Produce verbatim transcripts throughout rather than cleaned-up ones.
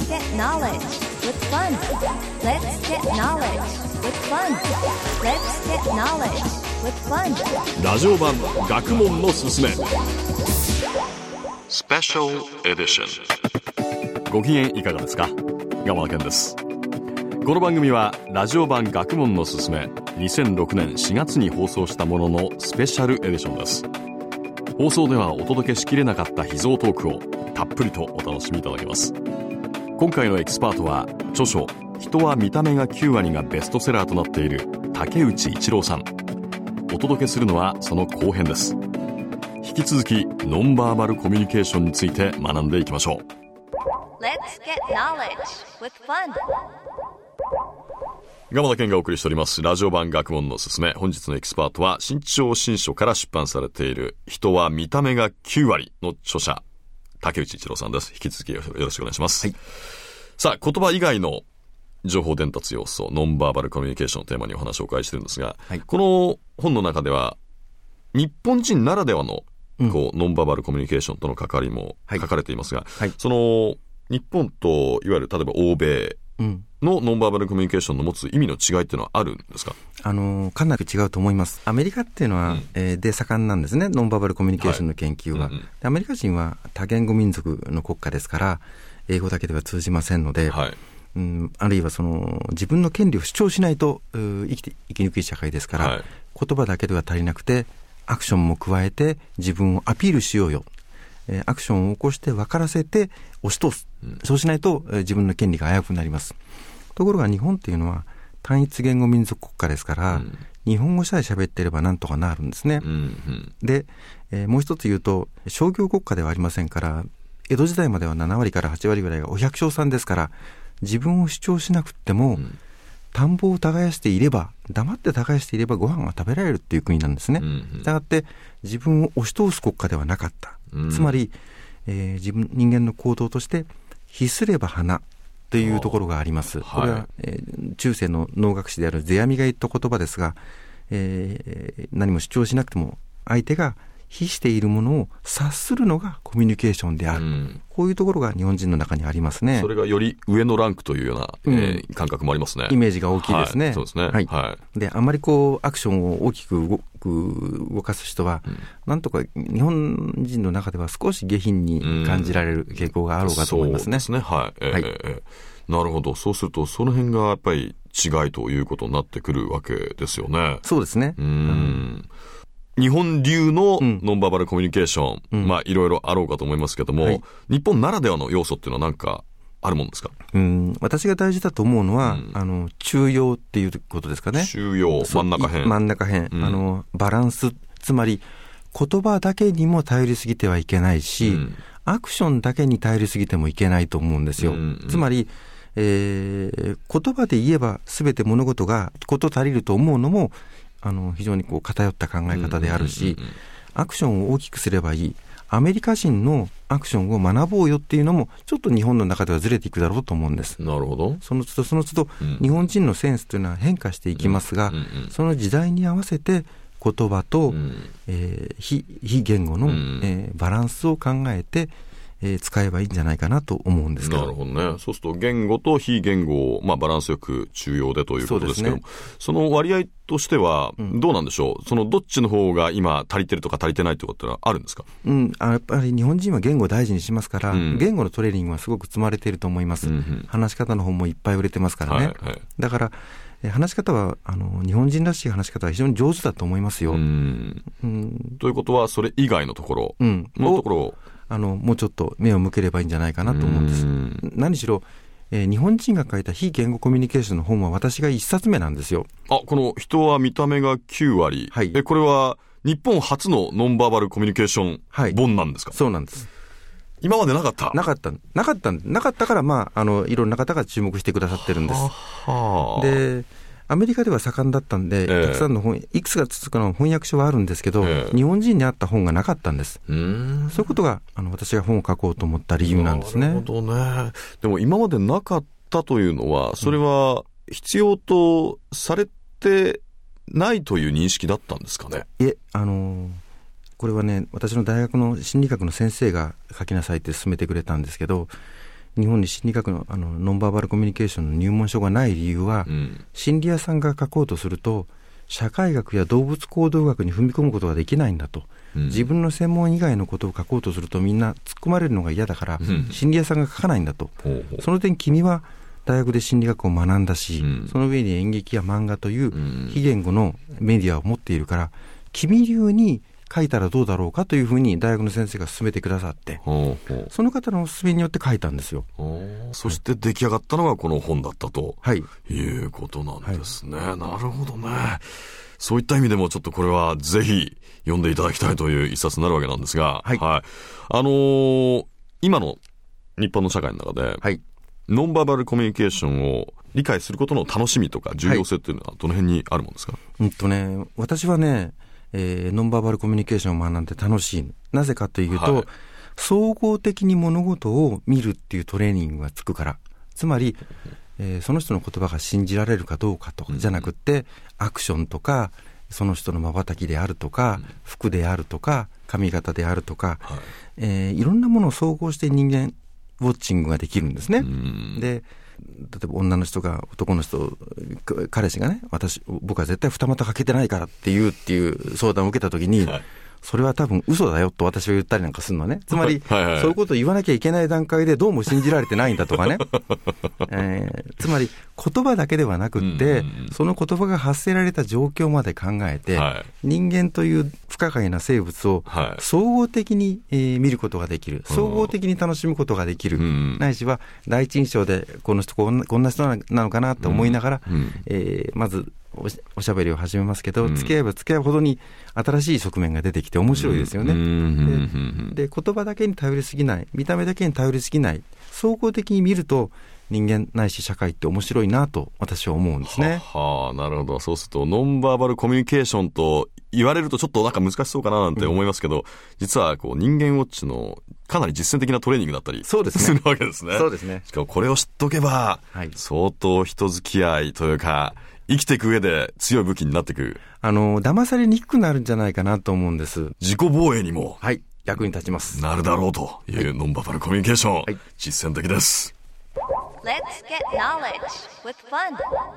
get knowledge with fun. Let's get knowledge with fun. Let's get knowledge with fun. ラジオ版学問のすすめスペシャルエディション。ご機嫌いかがですか？山田健です。この番組はラジオ版学問のすすめにせんろくねんしがつに放送したもののスペシャルエディションです。放送ではお届けしきれなかった秘蔵トークをたっぷりとお楽しみいただけます。今回のエキスパートは著書人は見た目がきゅうわりがベストセラーとなっている竹内一郎さん。お届けするのはその後編です。引き続きノンバーバルコミュニケーションについて学んでいきましょう。 Let's get knowledge with fun. 山田健がお送りしておりますラジオ版学問のすすめ。本日のエキスパートは新潮新書から出版されている人は見た目がきゅうわりの著者竹内一郎さんです。引き続きよろしくお願いします、はい、さあ言葉以外の情報伝達要素ノンバーバルコミュニケーションをテーマにお話をお伺いしているんですが、はい、この本の中では日本人ならではのこう、うん、ノンバーバルコミュニケーションとの関わりも書かれていますが、はい、その日本といわゆる例えば欧米のノンバーバルコミュニケーションの持つ意味の違いっていうのはあるんですか？ あのかなり違うと思います。アメリカっていうのは、うんえー、で盛んなんですね、ノンバーバルコミュニケーションの研究は、はいうんうん、でアメリカ人は多言語民族の国家ですから英語だけでは通じませんので、はいうん、あるいはその自分の権利を主張しないと生きて生きにくい社会ですから、はい、言葉だけでは足りなくてアクションも加えて自分をアピールしようよ、えー、アクションを起こして分からせて押し通す、うん、そうしないと、えー、自分の権利が危うくなります。ところが日本っていうのは単一言語民族国家ですから、うん、日本語さえ喋っていればなんとかなるんですね、うんうん、で、えー、もう一つ言うと商業国家ではありませんから江戸時代まではななわりからはちわりぐらいがお百姓さんですから自分を主張しなくても、うん、田んぼを耕していれば黙って耕していればご飯が食べられるっていう国なんですね、うんうん、したがって自分を押し通す国家ではなかった、うん、つまり、えー、自分人間の行動として秘すれば花というところがあります。これは、はいえー、中世の農学士である世阿弥が言った言葉ですが、えー、何も主張しなくても相手が非しているものを察するのがコミュニケーションである、うん、こういうところが日本人の中にありますね。 それがより上のランクというような、うんえー、感覚もありますね。 イメージが大きいですね、 はい、そうですね、 はいはい、であまりこうアクションを大きく 動, く動かす人は、うん、なんとか日本人の中では少し下品に感じられる傾向があろうかと思いますね、 うん、そうですね、はいえーはいえー、なるほど。そうするとその辺がやっぱり違いということになってくるわけですよね。 そうですね。 うん、うん日本流のノンバーバルコミュニケーション、うん、まあいろいろあろうかと思いますけども、はい、日本ならではの要素っていうのは何かあるもんですか？ うん私が大事だと思うのは、うん、あの中庸っていうことですかね。 中庸真ん中辺真ん中辺、うん、あのバランスつまり言葉だけにも頼りすぎてはいけないし、うん、アクションだけに頼りすぎてもいけないと思うんですよ、うんうん、つまり、えー、言葉で言えば全て物事が事足りると思うのもあの非常にこう偏った考え方であるし、うんうんうんうん、アクションを大きくすればいいアメリカ人のアクションを学ぼうよっていうのもちょっと日本の中ではずれていくだろうと思うんです。 なるほど。その都度その都度、うん、日本人のセンスというのは変化していきますが、うんうんうん、その時代に合わせて言葉と、うんえー、非, 非言語の、うんえー、バランスを考えてえー、使えばいいんじゃないかなと思うんですけど。 なるほどね。そうすると言語と非言語を、まあ、バランスよく中庸でということですけども、 そ, うですね、その割合としてはどうなんでしょう、うん、そのどっちの方が今足りてるとか足りてないとかってのはあるんですか？ うん、あやっぱり日本人は言語を大事にしますから、うん、言語のトレーニングはすごく積まれていると思います、うんうん、話し方の本もいっぱい売れてますからね、はいはい、だから話し方はあの日本人らしい話し方は非常に上手だと思いますよ。うんうん、ということはそれ以外のところのところを、うんあのもうちょっと目を向ければいいんじゃないかなと思うんです。ん何しろ、えー、日本人が書いた非言語コミュニケーションの本は私が一冊目なんですよ。 あこの人は見た目がきゅうわり、はい、えこれは日本初のノンバーバルコミュニケーション本なんですか？ はい、そうなんです。 今までなかったなかったなかったなかったから、まあ、あのいろんな方が注目してくださってるんです。はでアメリカでは盛んだったんで、えー、たくさんの本いくつかつかの翻訳書はあるんですけど、えー、日本人に合った本がなかったんです。うーんそういうことがあの私が本を書こうと思った理由なんですね。 なるほどね。でも今までなかったというのはそれは必要とされてないという認識だったんですかね？ いえあのー、これはね私の大学の心理学の先生が書きなさいって勧めてくれたんですけど、 日本に心理学 の, あのノンバーバルコミュニケーションの入門書がない理由は、うん、心理屋さんが書こうとすると社会学や動物行動学に踏み込むことができないんだと、うん、自分の専門以外のことを書こうとするとみんな突っ込まれるのが嫌だから、うん、心理屋さんが書かないんだと、うん、その点君は大学で心理学を学んだし、うん、その上に演劇や漫画という非言語のメディアを持っているから君流に書いたらどうだろうかというふうに大学の先生が勧めてくださって、ほうほう、その方のお勧めによって書いたんですよ。 そして出来上がったのがこの本だったと、はい、いうことなんですね、はい、なるほどね。そういった意味でもちょっとこれはぜひ読んでいただきたいという一冊になるわけなんですが、はいはい、あのー、今の日本の社会の中で、はい、ノンバーバルコミュニケーションを理解することの楽しみとか重要性というのはどの辺にあるものですか？はい、 うんとね、私はね、えー、ノンバーバルコミュニケーションを学んで楽しい。なぜかというと、はい、総合的に物事を見るっていうトレーニングがつくから。つまり、えー、その人の言葉が信じられるかどうかとかじゃなくって、うん、アクションとかその人の瞬きであるとか、うん、服であるとか髪型であるとか、はい、えー、いろんなものを総合して人間ウォッチングができるんですね。うん、で例えば女の人が男の人彼氏がね、私僕は絶対二股かけてないからっていうっていう相談を受けたときに、はい、それは多分嘘だよと私は言ったりなんかするのね。つまり、はいはいはい、そういうことを言わなきゃいけない段階でどうも信じられてないんだとかね、えー、つまり言葉だけではなくって、うんうんうん、その言葉が発せられた状況まで考えて、はい、人間という不可解な生物を総合的に、えー、見ることができる、総合的に楽しむことができる、うん、ないしは第一印象でこの人こんな、こんな人なのかなと思いながら、うんうん、えー、まずお し, おしゃべりを始めますけど、うん、付き合えば付き合うほどに新しい側面が出てきて面白いですよね、うん、で, で言葉だけに頼りすぎない、見た目だけに頼りすぎない、総合的に見ると人間ないし社会って面白いなと私は思うんですね。 は, はあ、なるほど。そうするとノンバーバルコミュニケーションと言われるとちょっとなんか難しそうかななんて思いますけど、うん、実はこう人間ウォッチのかなり実践的なトレーニングだったりするわけですね。 そうですね。 しかもこれを知っとけば、はい、相当人付き合いというか生きていく上で強い武器になっていく、 あの騙されにくくなるんじゃないかなと思うんです。 自己防衛にも、 はい、役に立ちます。 なるだろうというノンバーバルコミュニケーション、はい、実践的です。 Let's get knowledge with fun.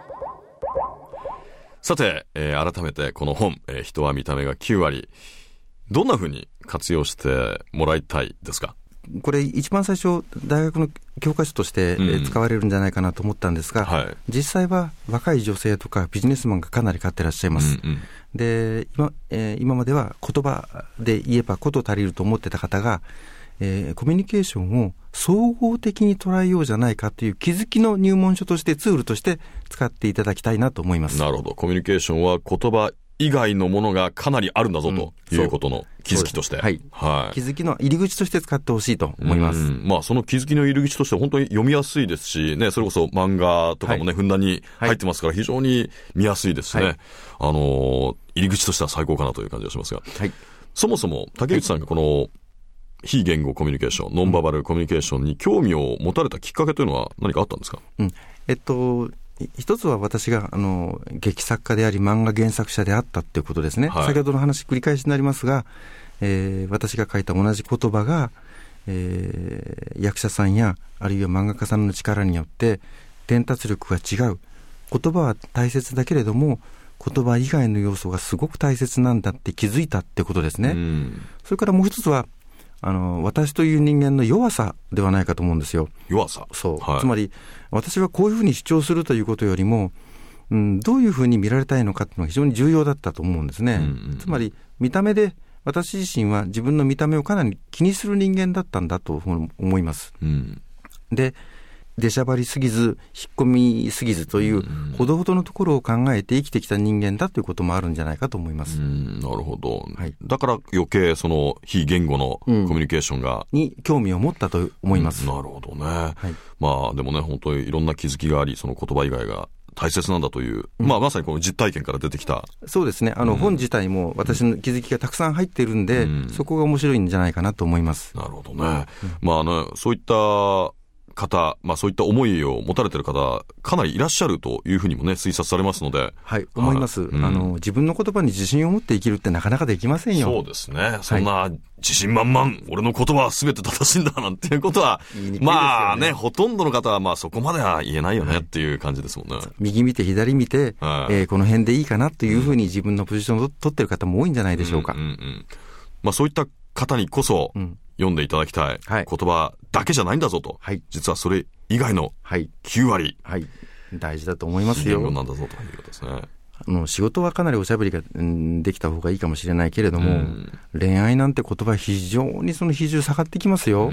さて、えー、改めてこの本、えー、人は見た目がきゅうわり、どんな風に活用してもらいたいですか？ これ一番最初大学の教科書として、うん、使われるんじゃないかなと思ったんですが、はい、実際は若い女性とかビジネスマンがかなり買ってらっしゃいます、うんうん、で 今,、えー、今までは言葉で言えばこと足りると思ってた方が、えー、コミュニケーションを総合的に捉えようじゃないかという気づきの入門書としてツールとして使っていただきたいなと思います。 なるほど。コミュニケーションは言葉以外のものがかなりあるんだぞということの気づきとして、うん、はいはい、気づきの入り口として使ってほしいと思います。 まあ、その気づきの入り口として本当に読みやすいですし、ね、それこそ漫画とかもね、はい、ふんだんに入ってますから非常に見やすいですしね、はい、あの入り口としては最高かなという感じがしますが、はい、そもそも竹内さんがこの非言語コミュニケーション、ノンバーバルコミュニケーションに興味を持たれたきっかけというのは何かあったんですか？ うん、えっと一つは私があの劇作家であり漫画原作者であったっていうことですね、はい、先ほどの話繰り返しになりますが、えー、私が書いた同じ言葉が、えー、役者さんやあるいは漫画家さんの力によって伝達力が違う。言葉は大切だけれども言葉以外の要素がすごく大切なんだって気づいたってことですね。うん、それからもう一つはあの私という人間の弱さではないかと思うんですよ。 弱さ、 そう、 はい、 つまり私はこういうふうに主張するということよりも、うん、どういうふうに見られたいのかというのが非常に重要だったと思うんですね、うんうん、つまり見た目で私自身は自分の見た目をかなり気にする人間だったんだと思います、うん、で出しゃばりすぎず引っ込みすぎずというほどほどのところを考えて生きてきた人間だということもあるんじゃないかと思います。 うん、なるほど、はい、だから余計その非言語のコミュニケーションが、 うん、に興味を持ったと思います、 うん、なるほどね、はい、まあでもね本当にいろんな気づきがありその言葉以外が大切なんだという、うん、まあ、まさにこの実体験から出てきた。 そうですね、あの、うん、本自体も私の気づきがたくさん入っているんで、うん、そこが面白いんじゃないかなと思います。 なるほどね、うん、まあね、そういった方、まあ、そういった思いを持たれている方かなりいらっしゃるというふうにもね推察されますので、 はい、思います、うん、あの自分の言葉に自信を持って生きるってなかなかできませんよ。 そうですね、そんな自信満々、はい、俺の言葉は全て正しいんだなんていうことは、ね、まあね、ほとんどの方はまあそこまでは言えないよね、はい、っていう感じですもんね。 右見て左見て、はい、えー、この辺でいいかなというふうに自分のポジションを取ってる方も多いんじゃないでしょうか。うんうんうん、 まあ、そういった方にこそ、うん、読んでいただきたい、はい、言葉だけじゃないんだぞと、はい、実はそれ以外のきゅう割、はいはい、 大事だと思いますよ。 非言語なんだぞということですね。 あの仕事はかなりおしゃべりが、うん、できた方がいいかもしれないけれども、うん、恋愛なんて言葉非常にその比重下がってきますよ。うん、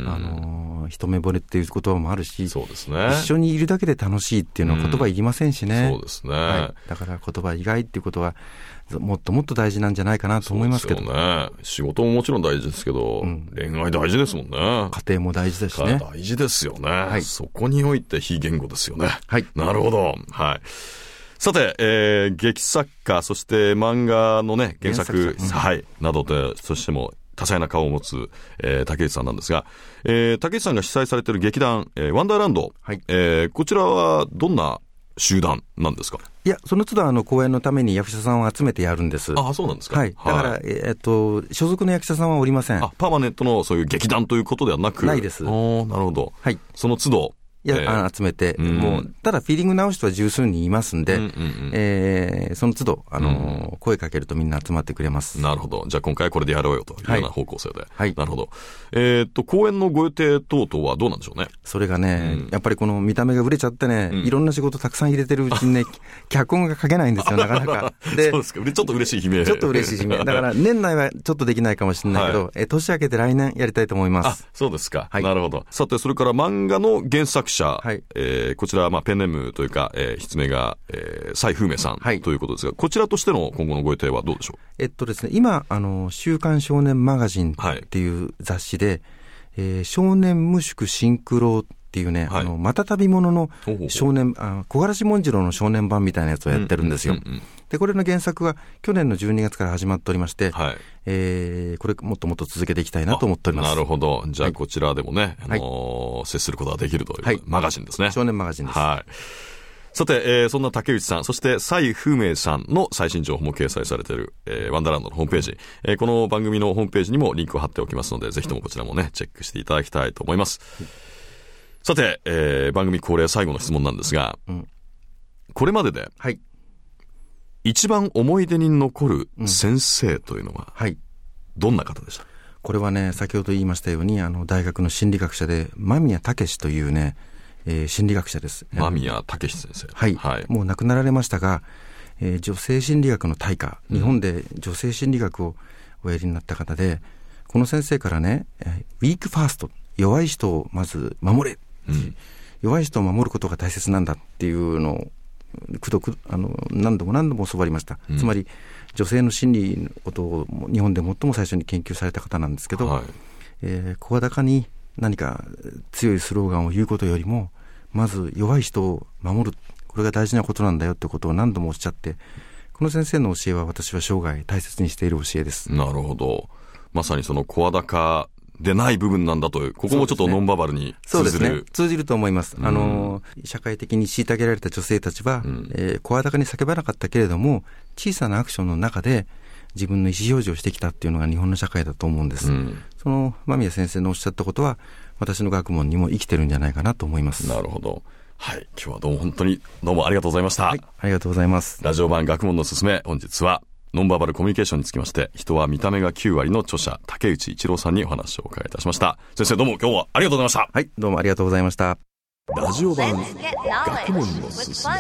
あの一目惚れっていう言葉もあるし、 そうですね、 一緒にいるだけで楽しいっていうのは言葉いりませんしね、 うん、そうですね、 はい、だから言葉以外っていうことはもっともっと大事なんじゃないかなと思いますけど。 そうですよね、仕事ももちろん大事ですけど、うん、恋愛大事ですもんね。 家庭も大事ですしね。 大事ですよね、はい、そこにおいて非言語ですよね。 はい、 なるほど、はい。さて、えー、劇作家、そして漫画のね、原作、原作、うん、はい、などで、そしても多彩な顔を持つ、えー、竹内さんなんですが、えー、竹内さんが主催されている劇団、えー、ワンダーランド、はい、えー、こちらはどんな集団なんですか？ いや、その都度あの公演のために役者さんを集めてやるんです。 ああ、そうなんですか。 はい。だから、はい、えー、っと、所属の役者さんはおりません。 あ、パーマネントのそういう劇団ということではなく。 ないです。 おー、なるほど。 はい。 その都度。 いや、えー、集めて、うん、もう、ただフィーリング直しとは十数人いますんで、うんうんうん、えー、その都度、あのーうん、声かけるとみんな集まってくれます。 なるほど。じゃあ今回これでやろうよというような方向性で。はい。なるほど。えー、っと、公演のご予定等々はどうなんでしょうね。 それがね、うん、やっぱりこの見た目が売れちゃってね、うん、いろんな仕事たくさん入れてるうちにね、脚本が書けないんですよ、なかなか。 で、そうですか。ちょっと嬉しい悲鳴。 ちょっと嬉しい悲鳴。だから年内はちょっとできないかもしれないけど、はい、え年明けて来年やりたいと思います。 あ、そうですか。はい。なるほど。さて、それから漫画の原作者、はい。えーえー、こちらはまあペンネームというか、えー、筆名が、えー、蔡風明さん、はい、ということですが、こちらとしての今後のご予定はどうでしょう？ えっとですね、今あの週刊少年マガジンっていう雑誌で、はい、えー、少年無宿シンクロっていうね、はい、あのまた旅物の少年、あ小柄志文次郎の少年版みたいなやつをやってるんですよ。うんうんうん、でこれの原作は去年のじゅうにがつから始まっておりまして、はい、えー、これもっともっと続けていきたいなと思っております。 なるほど。じゃあこちらでもね、はい、あのー、接することができるという、はい、マガジンですね。 少年マガジンです。 はい。さて、えー、そんな竹内さん、そして蔡風明さんの最新情報も掲載されている、えー、ワンダーランドのホームページ、えー、この番組のホームページにもリンクを貼っておきますので、ぜひともこちらもね、チェックしていただきたいと思います。はい、さて、えー、番組恒例最後の質問なんですが、うん、これまでで、はい、一番思い出に残る先生というのは、うん、はい、どんな方でした？ これはね、先ほど言いましたように、あの大学の心理学者で間宮武というね、えー、心理学者です。 間宮武先生、 はい、はい、もう亡くなられましたが、えー、女性心理学の大家、日本で女性心理学をおやりになった方で、この先生からね、ウィークファースト、弱い人をまず守れ、うん、弱い人を守ることが大切なんだっていうのをくどくあの何度も何度も教わりました。うん、つまり女性の心理のことを日本で最も最初に研究された方なんですけど、はい、えー、声高に何か強いスローガンを言うことよりも、まず弱い人を守る、これが大事なことなんだよってことを何度もおっしゃって、この先生の教えは私は生涯大切にしている教えです。 なるほど。まさにその声高でない部分なんだという、ここもちょっとノンババルに通じる。そうですね、 通じると思います。うん、あの社会的に虐げられた女性たちは、うん、えー、声高に叫ばなかったけれども、小さなアクションの中で自分の意思表示をしてきたっていうのが日本の社会だと思うんです。うん、その間宮先生のおっしゃったことは、私の学問にも生きてるんじゃないかなと思います。 なるほど。はい、今日はどうも本当にどうもありがとうございました。はい、 ありがとうございます。 ラジオ版学問のすすめ、本日はノンバーバルコミュニケーションにつきまして、人は見た目がきゅう割の著者竹内一郎さんにお話をお伺いいたしました。先生、どうも今日はありがとうございました。 はい、どうもありがとうございました。 ラジオ版学問のすすめ、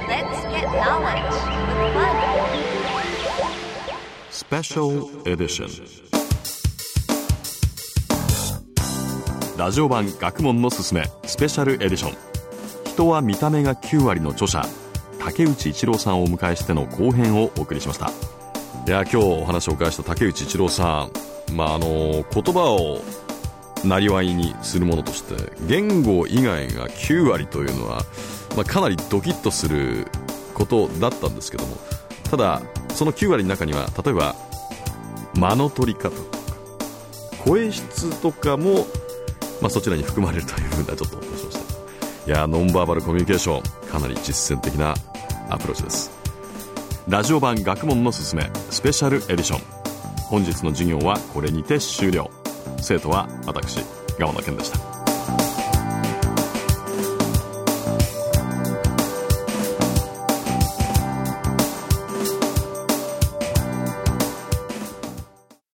スペシャルエディション。ラジオ版学問のすすめスペシャルエディション、人は見た目がきゅう割の著者竹内一郎さんをお迎えしての後編をお送りしました。いや、今日お話をお伺いした竹内一郎さん、まあ、あの言葉をなりわいにするものとして言語以外がきゅう割というのは、まあ、かなりドキッとすることだったんですけども、ただそのきゅう割の中には例えば間の取り方とか声質とかもまあ、そちらに含まれるというふうなちょっとお話をして、いやノンバーバルコミュニケーションかなり実践的なアプローチです。ラジオ版学問のすすめスペシャルエディション、本日の授業はこれにて終了。生徒は私、川野健でした。